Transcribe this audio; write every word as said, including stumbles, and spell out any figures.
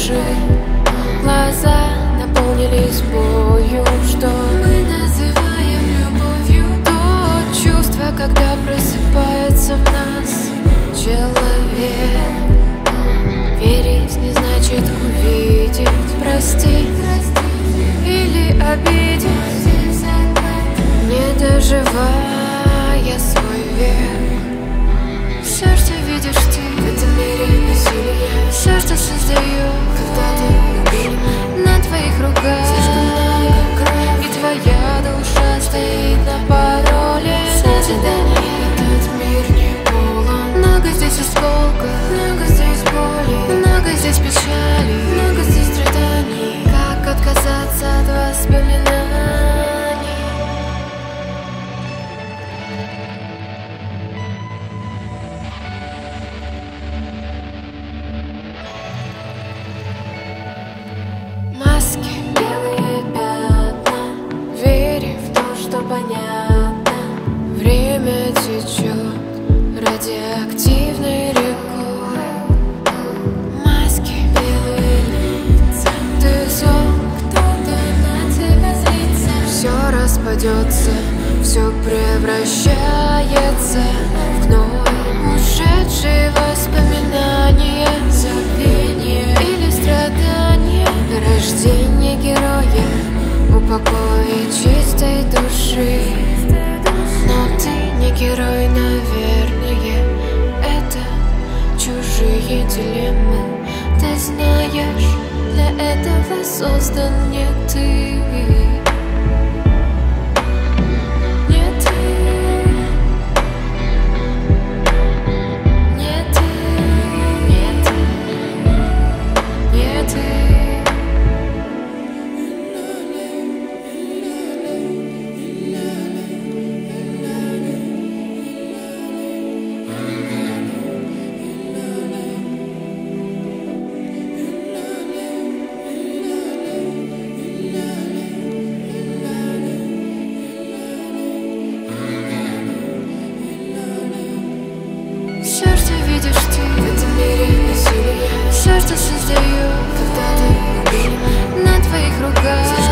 души. Глаза наполнились болью, что мы называем любовью. То чувство, когда просыпается в нас человек. Верить не значит увидеть, простить или обидеть, не доживая свой век. Все, что видишь ты в этом мире насилия, все, что создает, когда ты любим, на твоих руках слишком много крови, и твоя душа стоит на пароле созидания. Этот мир не полон, много здесь осколков, много здесь боли, много здесь печали, много здесь страданий. Как отказаться от воспоминаний? Маски, белые пятна, веря в то, что понятно. Время течет радиоактивной рекой. Маски, белые лица, ты зол, кто-то на тебя злится. Все распадется, все превращается в гной. Ушедшие воспоминания, забвение или страдания, рождение героя, упокой чистой души. Но ты не герой, наверное, это чужие дилеммы. Ты знаешь, для этого создан не ты. Все, что видишь ты в этом мире насилия, все, что создает, когда ты любим, на твоих руках.